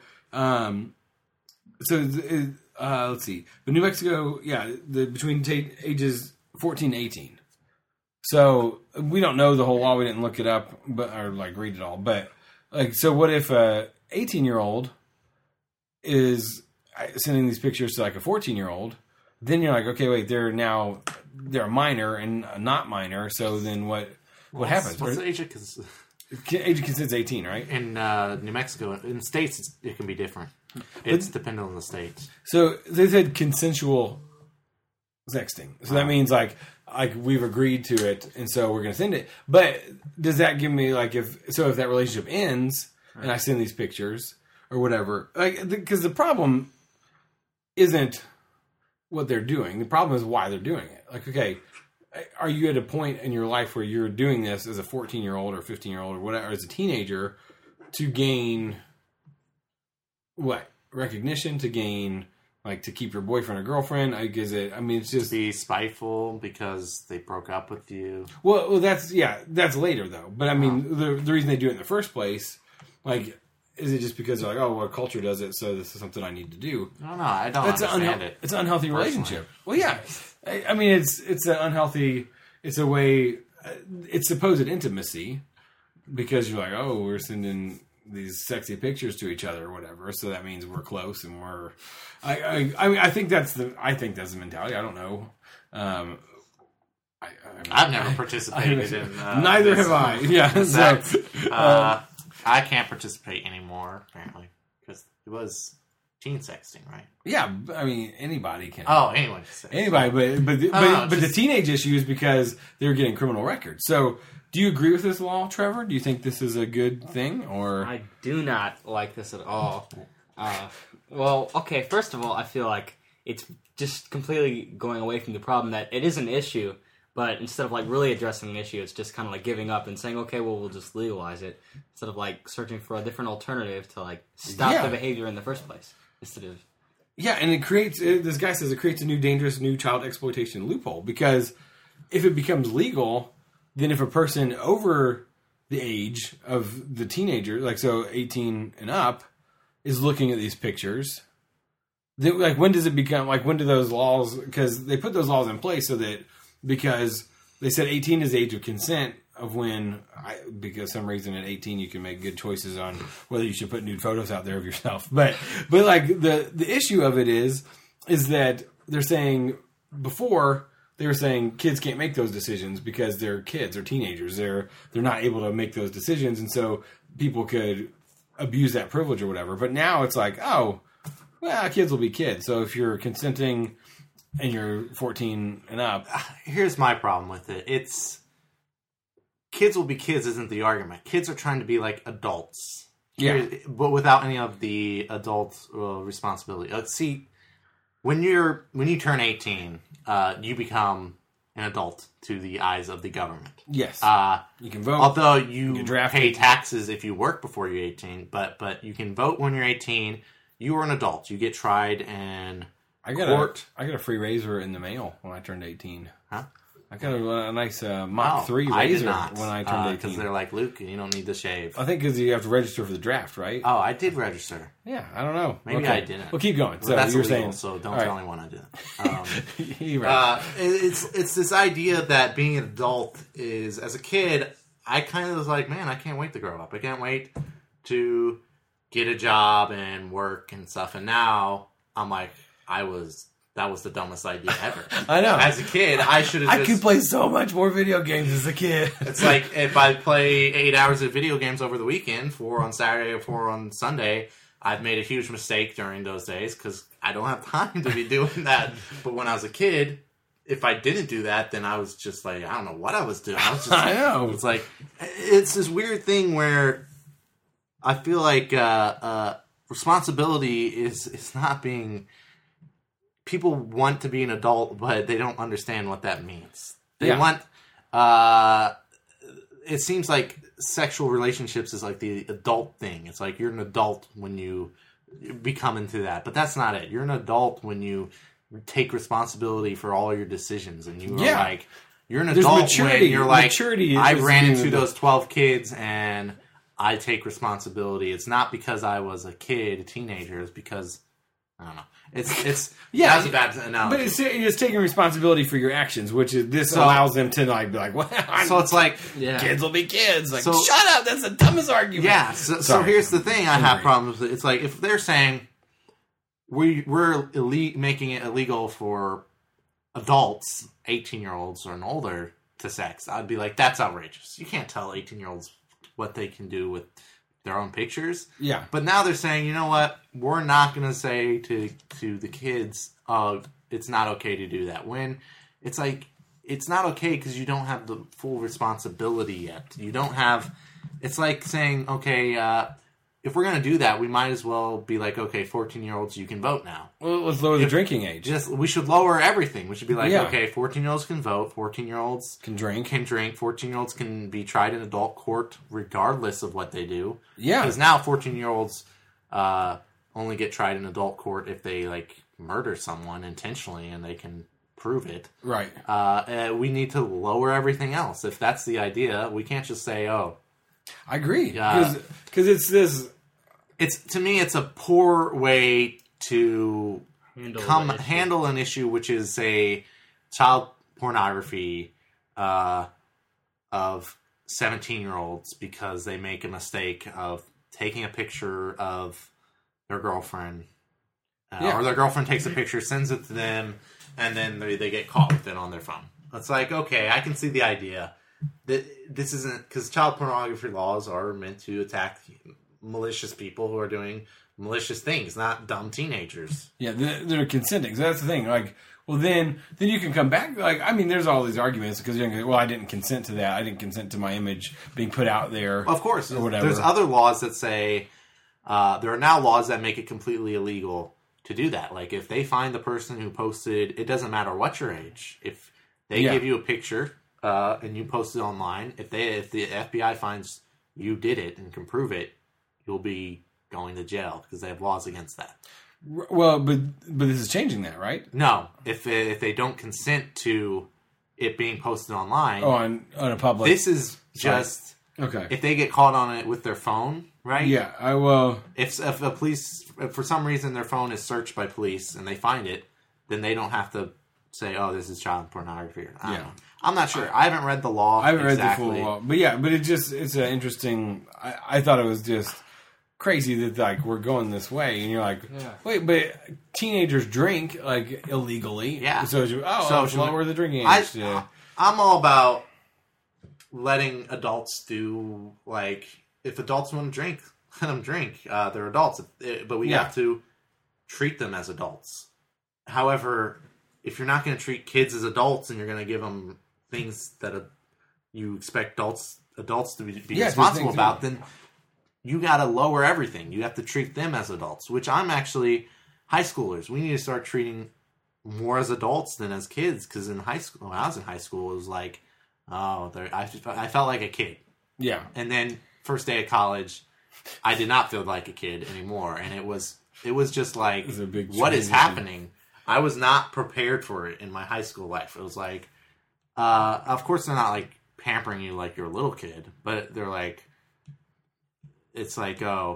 let's see. But New Mexico, between ages 14 and 18. So we don't know the whole law. We didn't look it up, or read it all. But so what if a 18-year-old is sending these pictures to a 14-year-old? Then you're like, okay, wait, they're a minor and not minor. So then what happens? What's the age of consent? Age of consent is 18, right? In New Mexico, in states, it can be different. It's dependent on the states. So they said consensual sexting. So that means like we've agreed to it, and so we're going to send it. But does that give me if that relationship ends and I send these pictures or whatever? Because the problem isn't what they're doing. The problem is why they're doing it. Okay, are you at a point in your life where you're doing this as a 14-year-old or 15-year-old or whatever, as a teenager, to gain what? Recognition, to gain, to keep your boyfriend or girlfriend? It's just... To be spiteful because they broke up with you. Well, that's later, though. But, the reason they do it in the first place, is it just because they're well, culture does it, so this is something I need to do? No, I don't understand it. It's an unhealthy relationship. Well, yeah. It's an unhealthy... It's a way... It's supposed intimacy because you're we're sending these sexy pictures to each other or whatever, so that means we're close and we're... I think that's the mentality. I don't know. I've never participated in... neither have I. Yeah. I can't participate anymore, apparently, because it was teen sexting, right? Yeah, anybody can. Oh, anyone can say anybody, but the teenage issue is because they're getting criminal records. So, do you agree with this law, Trevor? Do you think this is a good thing, or I do not like this at all. Well, okay. First of all, I feel like it's just completely going away from the problem that it is an issue. But instead of really addressing the issue, it's just kind of giving up and saying, okay, well, we'll just legalize it. Instead of searching for a different alternative to stop the behavior in the first place. Instead of... Yeah, and it creates, this guy says it creates a dangerous new child exploitation loophole. Because if it becomes legal, then if a person over the age of the teenager, like so 18 and up, is looking at these pictures. Like when does it become like when do those laws? Because they put those laws in place so that because they said 18 is the age of consent of when because some reason at 18 you can make good choices on whether you should put nude photos out there of yourself. But like the issue of it is that they're saying before. They were saying kids can't make those decisions because they're kids or teenagers. They're not able to make those decisions, and so people could abuse that privilege or whatever. But now it's like, oh, well, kids will be kids. So if you're consenting and you're 14 and up, here's my problem with it. It's kids will be kids isn't the argument. Kids are trying to be like adults, but without any of the adult responsibility. See. When you turn 18, you become an adult to the eyes of the government. Yes, you can vote. Although you pay taxes if you work before you're 18, but you can vote when you're 18. You are an adult. You get tried and court. I got a free razor in the mail when I turned 18. Huh? I got a nice Mach 3 razor when I turned 18. Because they're like, Luke, you don't need to shave. I think because you have to register for the draft, right? Oh, I did register. Yeah, I don't know. Maybe I didn't. Well, keep going. So that's you're illegal, saying, so don't tell anyone I didn't. You're right. It's this idea that being an adult is, as a kid, I kind of was like, man, I can't wait to grow up. I can't wait to get a job and work and stuff. And now I'm like, that was the dumbest idea ever. I know. As a kid, I should have I could play so much more video games as a kid. It's like if I play 8 hours of video games over the weekend, 4 on Saturday or 4 on Sunday, I've made a huge mistake during those days because I don't have time to be doing that. But when I was a kid, if I didn't do that, then I was just like, I don't know what I was doing. I was just, I know. It's like, it's this weird thing where I feel like responsibility is not being... People want to be an adult, but they don't understand what that means. They want... it seems like sexual relationships is like the adult thing. It's like you're an adult when you become into that. But that's not it. You're an adult when you take responsibility for all your decisions. And you are like... You're an adult when you're like, I ran into those 12 kids and I take responsibility. It's not because I was a kid, a teenager. It's because... I don't know. It's that's a bad analogy. But it's taking responsibility for your actions, which is allows them to like be like, well, so it's like kids will be kids. Like, shut up, that's the dumbest argument. Yeah. So here's the thing: I have problems with. It's like if they're saying we're making it illegal for adults, 18-year-olds or older, to sex, I'd be like, that's outrageous. You can't tell 18-year-olds what they can do with their own pictures. Yeah. But now they're saying, you know what? We're not going to say to the kids, it's not okay to do that. When it's like, it's not okay because you don't have the full responsibility yet. You don't have... It's like saying, okay, if we're going to do that, we might as well be like, okay, 14-year-olds, you can vote now. Well, let's lower the drinking age. We should lower everything. We should be like, okay, 14-year-olds can vote, 14-year-olds can drink, 14-year-olds can be tried in adult court regardless of what they do. Yeah. Because now 14-year-olds only get tried in adult court if they, like, murder someone intentionally and they can prove it. Right. We need to lower everything else. If that's the idea, we can't just say, oh... I agree. Because it's this... To me, it's a poor way to handle an issue, which is, say, child pornography of 17-year-olds because they make a mistake of taking a picture of their girlfriend. Or their girlfriend takes a picture, sends it to them, and then they get caught with it on their phone. It's like, okay, I can see the idea. This isn't... Because child pornography laws are meant to attack malicious people who are doing malicious things, not dumb teenagers. Yeah, they're consenting. So that's the thing. Like, well, then you can come back. Like, I mean, there's all these arguments because you're going to go, well, I didn't consent to that. I didn't consent to my image being put out there. Of course. Or whatever. There's other laws that say... there are now laws that make it completely illegal to do that. Like, if they find the person who posted... It doesn't matter what your age. If they give you a picture... and you post it online, if the FBI finds you did it and can prove it, you'll be going to jail because they have laws against that. Well, but this is changing that, right? No, if they don't consent to it being posted online, on a public. This is just Okay. If they get caught on it with their phone, right? Yeah, I will. If the police, if for some reason their phone is searched by police and they find it, then they don't have to say, "Oh, this is child pornography." I don't know. I'm not sure. I haven't read the law. I haven't read the full law, but yeah, but it's an interesting. I thought it was just crazy that like we're going this way, and you're like, wait, but teenagers drink like illegally, Yeah. So lower the drinking age. I'm all about letting adults do like if adults want to drink, let them drink. They're adults, but we have to treat them as adults. However, if you're not going to treat kids as adults and you're going to give them things that you expect adults to be responsible about, then you got to lower everything. You have to treat them as adults, which I'm actually high schoolers. We need to start treating more as adults than as kids, because in high school, when I was in high school, it was like, I felt like a kid. Yeah. And then first day of college, I did not feel like a kid anymore, and it was just like, what is happening? I was not prepared for it in my high school life. It was like, of course they're not like pampering you like you're a little kid, but they're like, it's like,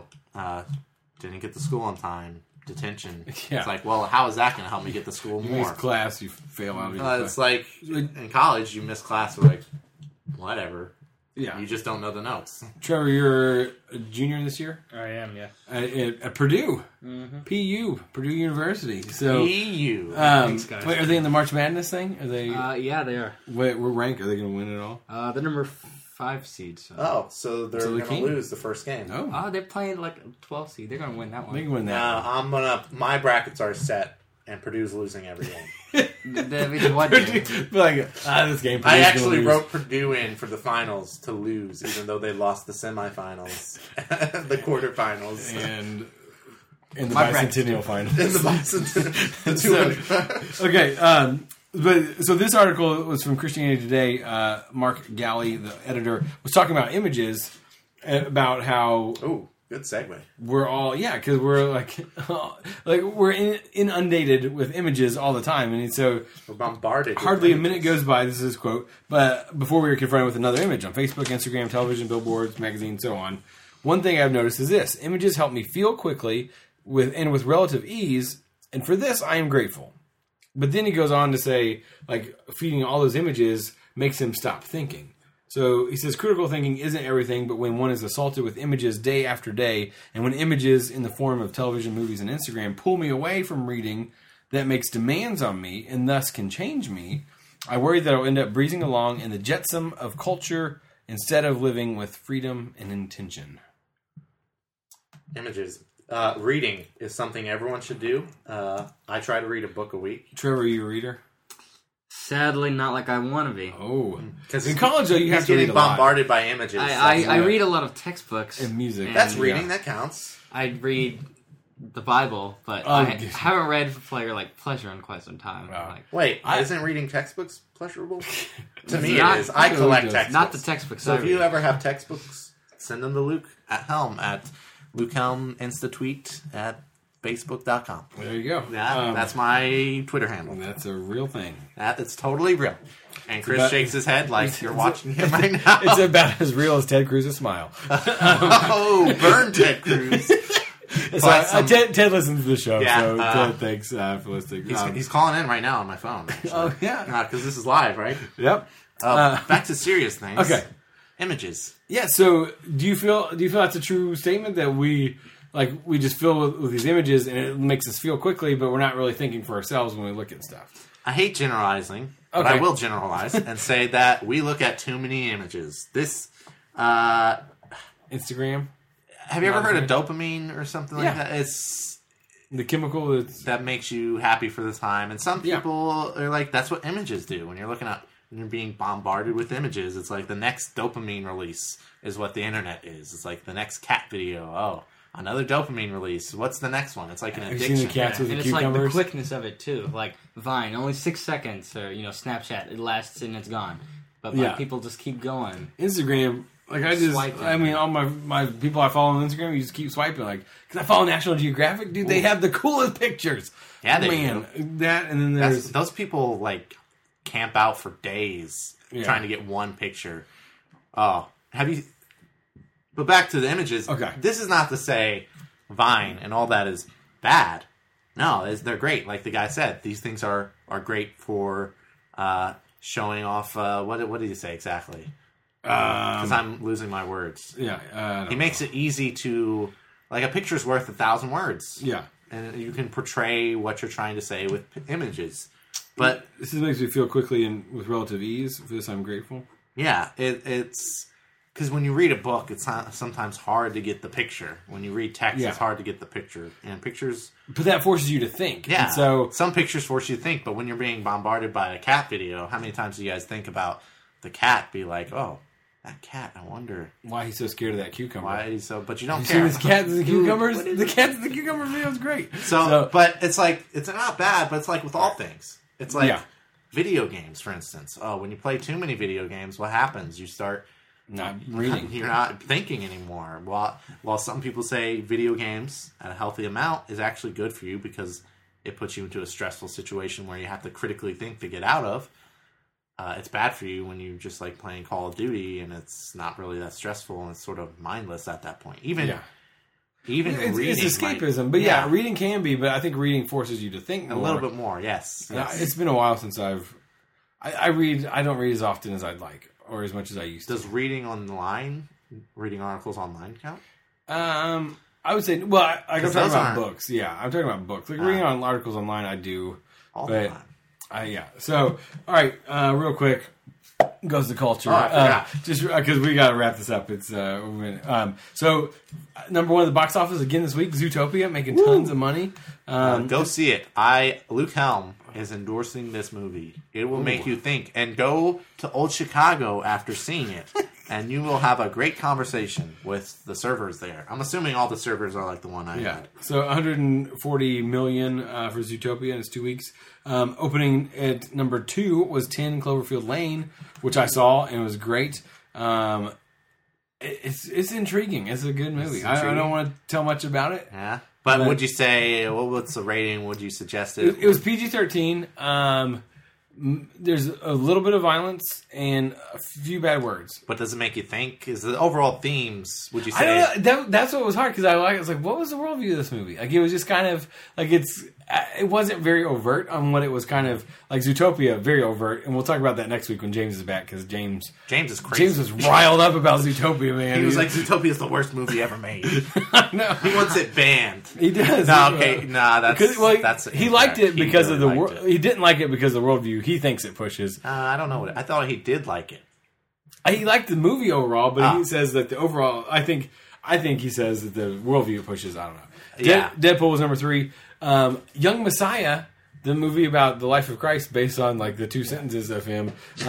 didn't get to school on time, detention. Yeah. It's like, well, how is that going to help me get to school more? You miss class, you fail out of your It's like, in college, you miss class, like, whatever. Yeah. You just don't know the notes. Trevor, you're a junior this year? I am, yeah. At Purdue. Mm-hmm. PU, Purdue University. So, PU. Thanks, guys. Wait, are they in the March Madness thing? Are they? Yeah, they are. Wait, what rank are they going to win it all? The number 5 seed. So they're going to lose the first game. Oh, they're playing like a 12 seed. They're going to win that one. They can win that. My brackets are set, and Purdue's losing every game. What game? This game. I actually wrote Purdue in for the finals to lose, even though they lost the semifinals, the quarterfinals, and in the bicentennial finals. In the bicentennial. Okay. But so this article was from Christianity Today. Mark Galley, the editor, was talking about images, about how good segue. We're all because we're like we're inundated with images all the time, and so we're bombarded. Hardly a minute goes by. This is his quote, but before we were confronted with another image on Facebook, Instagram, television, billboards, magazines, so on. One thing I've noticed is this: images help me feel quickly with relative ease, and for this I am grateful. But then he goes on to say, like, feeding all those images makes him stop thinking. So he says critical thinking isn't everything, but when one is assaulted with images day after day, and when images in the form of television, movies, and Instagram pull me away from reading that makes demands on me and thus can change me, I worry that I'll end up breezing along in the jetsam of culture instead of living with freedom and intention. Images. Reading is something everyone should do. I try to read a book a week. Trevor, are you a reader? Sadly, not like I want to be. Oh, because in college though, you have to read a lot. Bombarded by images. I read a lot of textbooks and music. That's reading. That counts. I read the Bible, but I haven't read for like pleasure in quite some time. Wow. Wait, isn't reading textbooks pleasurable? To me, it is. I collect textbooks. Not the textbooks. So if you ever have textbooks, send them to Luke at Helm at Luke Helm Insta-tweet at Facebook.com. There you go. That's my Twitter handle. That's a real thing. That's totally real. And Chris shakes his head like you're watching him right now. It's about as real as Ted Cruz's smile. Burn Ted Cruz. Ted listens to the show, so Ted, thanks for listening. He's calling in right now on my phone. Actually. Oh, yeah. Because this is live, right? Yep. Back to serious things. Okay. Images. Yeah, so do you feel that's a true statement that we just fill with these images and it makes us feel quickly, but we're not really thinking for ourselves when we look at stuff? I hate generalizing, but I will generalize and say that we look at too many images. This Instagram. Have you ever heard of dopamine or something like that? It's the chemical that makes you happy for the time, and some people are like, that's what images do. When you're looking at, when you're being bombarded with images, it's like the next dopamine release is what the internet is. It's like the next cat video. Oh, another dopamine release. What's the next one? It's like an addiction. Have you seen the cats with the cucumbers? It's like the quickness of it too. Like Vine, only 6 seconds, or Snapchat, it lasts and it's gone. But people just keep going. Instagram. All my people I follow on Instagram, you just keep swiping. Like, because I follow National Geographic, dude, they have the coolest pictures. Yeah, they do. That, and then there's those people like camp out for days trying to get one picture. Oh, have you But back to the images. Okay. This is not to say Vine and all that is bad. No, they're great. Like the guy said, these things are great for showing off. What did he say exactly? Because I'm losing my words. Yeah. He makes it easy to, like, a picture's worth 1,000 words. Yeah. And you can portray what you're trying to say with images. But this makes me feel quickly and with relative ease. For this, I'm grateful. yeah, it's because when you read a book, it's sometimes hard to get the picture. When you read text, Yeah. it's hard to get the picture. And pictures, But that forces you to think. yeah. And so some pictures force you to think, but when you're being bombarded by a cat video, how many times do you guys think about the cat? Be like, oh, that cat. I wonder why he's so scared of that cucumber. why he's so. But you don't You care. see this cat and the cucumbers? The cat and the cucumber video is great. So, but it's like, it's not bad, but it's like with all things. It's like Yeah. video games, for instance. Oh, when you play too many video games, what happens? You start Not reading. You're not thinking anymore. While some people say video games at a healthy amount is actually good for you because it puts you into a stressful situation where you have to critically think to get out of. It's bad for you when you just like playing Call of Duty and it's not really that stressful and it's sort of mindless at that point. Even reading, it's escapism, might, but yeah, reading can be. But I think reading forces you to think a more. little bit more. Yes, It's been a while since I read. I don't read as often as I'd like, or as much as I used to. Does reading articles online count? I would say. Well, I'm talking those about aren't- books. Yeah, I'm talking about books. Like reading on articles online, I do. All the But time. yeah. So, all right, real quick. Goes the culture. Oh, I forgot. Just because we got to wrap this up. It's so number one at the box office again this week. Zootopia making tons of money. Go see it. Luke Helm is endorsing this movie. It will make you think. And go to Old Chicago after seeing it, and you will have a great conversation with the servers there. I'm assuming all the servers are like the one I had. So 140 million for Zootopia in its 2 weeks. Opening at number 2 was 10 Cloverfield Lane, which I saw and it was great. It's intriguing. It's a good movie. I don't want to tell much about it. Yeah. But would you say, what's the rating? Would you suggest it? It was PG-13. There's a little bit of violence and a few bad words. But does it make you think? Is the overall themes, would you I say? don't know. That's what was hard because I was like, what was the worldview of this movie? Like, it was just kind of like it wasn't very overt on what it was kind of like. Zootopia, very overt, and we'll talk about that next week when James is back because James is crazy. James was riled up about Zootopia, man. He was like, Zootopia is the worst movie ever made. no, He wants it banned. he does. No, okay, nah, that's he liked it because of the world. world. He didn't like it because of the worldview he thinks it pushes. I don't know. I thought he did like it. He liked the movie overall, but he says that the overall. I think he says that the worldview it pushes. I don't know. Yeah. Deadpool was number 3. Young Messiah, the movie about the life of Christ, based on like the 2 sentences of him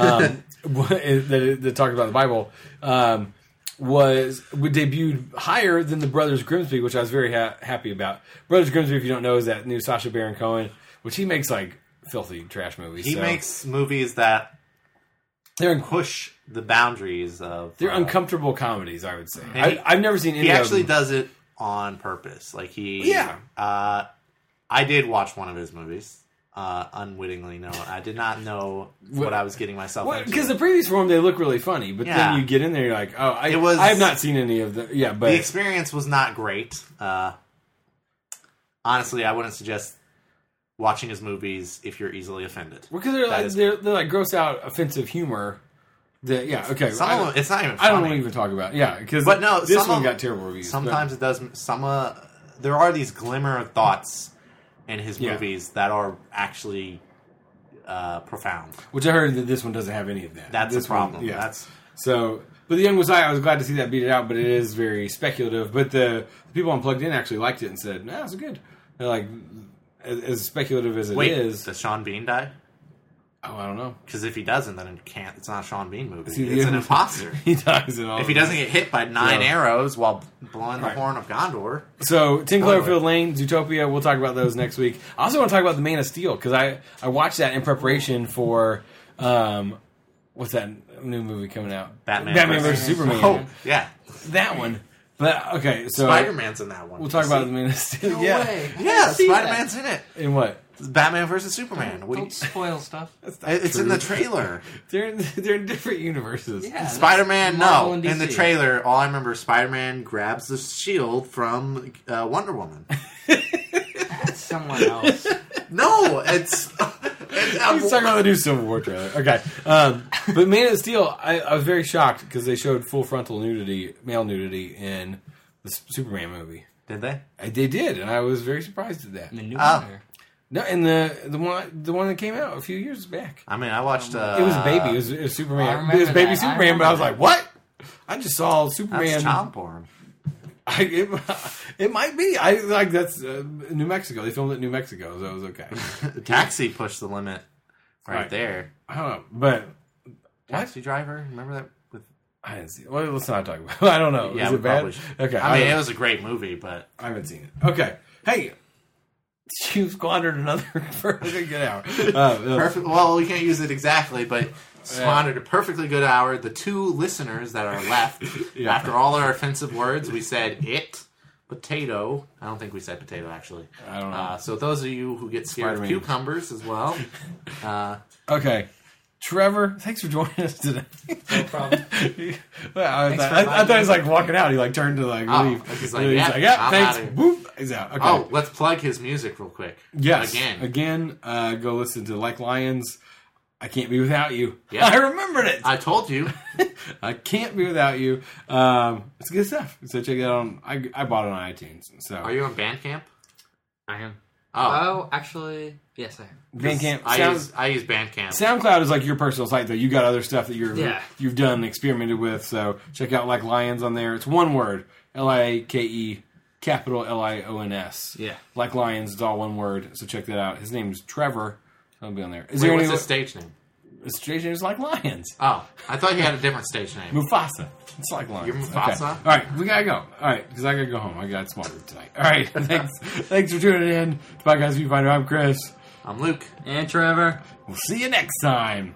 that talk about the Bible, was debuted higher than the Brothers Grimsby, which I was very happy about. Brothers Grimsby, if you don't know, is that new Sacha Baron Cohen, which he makes like filthy trash movies. He makes movies that they're push the boundaries of. They're uncomfortable comedies, I would say. And I've never seen any He of actually them. does it on purpose. Like Yeah. I did watch one of his movies. Unwittingly, no, I did not know what I was getting myself into. Because the previews for them, they look really funny, but Yeah. then you get in there, you're like, oh, I have not seen any of them. Yeah, but the experience was not great. Honestly, I wouldn't suggest watching his movies if you're easily offended. because they're like gross out, offensive humor. That okay. Some of them, it's not even I funny. don't want to even talk about it. Yeah, because But no, this some one of- got terrible reviews. Sometimes it does. There are these glimmer of thoughts in his Yeah. movies that are actually profound. which I heard that this one doesn't have any of that. That's this the problem. One, yeah. That's So, but the Young Messiah, I was glad to see that beat it out, but it is very speculative. But the people on Plugged In actually liked it and said, "No, it's good." They're like, as speculative as it is. Does Sean Bean die? Oh, I don't know. Because if he doesn't, then it can't. It's not a Sean Bean movie. See, It's an imposter. He dies in all. If he of doesn't get hit by 9 Yeah. arrows while blowing the Right. horn of Gondor, So, 10 Spoiler. Cloverfield Lane, Zootopia, we'll talk about those next week. I also want to talk about The Man of Steel, because I watched that in preparation for, what's that new movie coming out? Batman vs. Superman. Oh, yeah. That one. But, okay, so... Spider-Man's in that one. We'll talk about The Man of Steel. No yeah. way. Yeah, see that. Spider-Man's in it. In what? It's Batman versus Superman. Don't spoil stuff. It's in the trailer. They're in different universes. Yeah, Spider-Man, Marvel no. and In the DC. trailer, all I remember is Spider-Man grabs the shield from Wonder Woman. That's someone else. No, it's... He's talking about the new Civil War trailer. Okay. But Man of Steel, I was very shocked because they showed full frontal nudity, male nudity, in the Superman movie. Did they? They did, and I was very surprised at that. In the new Oh. one. Or? No, and the one that came out a few years back. I mean, I watched... It was a baby. It was I Superman. remember It was baby that. I Superman, but I was like, remember what? I just saw Superman. That's child porn. It might be. I like that's New Mexico. They filmed it in New Mexico, so it was okay. Taxi pushed the limit right Right. there. I don't know, but Taxi Driver? Remember that? With I didn't see it. Well, let's not talk about it. I don't know. Yeah, Is we it bad? probably should. Okay. I mean, don't- it was a great movie, but... I haven't seen it. Okay. Hey, you squandered another perfectly good hour. Perfect. Well, we can't use it exactly, but squandered a perfectly good hour. The two listeners that are left, Yeah. after all our offensive words, we said potato. I don't think we said potato, actually. I don't know. So those of you who get scared Spider-Man. of cucumbers as well. Okay. Trevor, thanks for joining us today. No problem. Well, Thanks for I inviting thought he was me. like walking out. He like turned to like Oh, leave. he's like, yeah, I'm thanks. outta here. Boop, he's out. Okay. Oh, let's plug his music real quick. yes. Again. Go listen to Like Lions. I Can't Be Without You. Yeah. I remembered it. I told you. I Can't Be Without You. It's good stuff. So check it out on. I bought it on iTunes. So Are you on Bandcamp? I am. Oh. Oh, actually, yes, I am. Bandcamp. I use Bandcamp. SoundCloud is like your personal site, though. You got other stuff that Yeah. you've done and experimented with. So check out Like Lions on there. It's one word: Like, capital Lions. Yeah. Like Lions. It's all one word. So check that out. His name's Trevor. I'll be on there. Is Wait, there what's any? his stage name? His stage name is Like Lions. Oh, I thought he had a different stage name. Mufasa. It's Like Lions. You're Mufasa? Okay. All right, we gotta go. All right, because I gotta go home. I got smarter tonight. All right, thanks for tuning in to Podcast Viewfinder. I'm Chris. I'm Luke. And Trevor. We'll see you next time.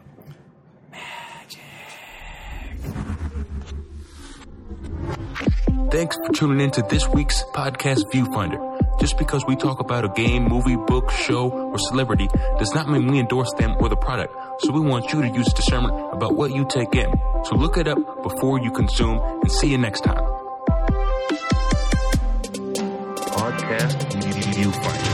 Thanks for tuning in to this week's Podcast Viewfinder. Just because we talk about a game, movie, book, show, or celebrity does not mean we endorse them or the product. So we want you to use discernment about what you take in. So look it up before you consume, and see you next time. Podcast Viewfinder.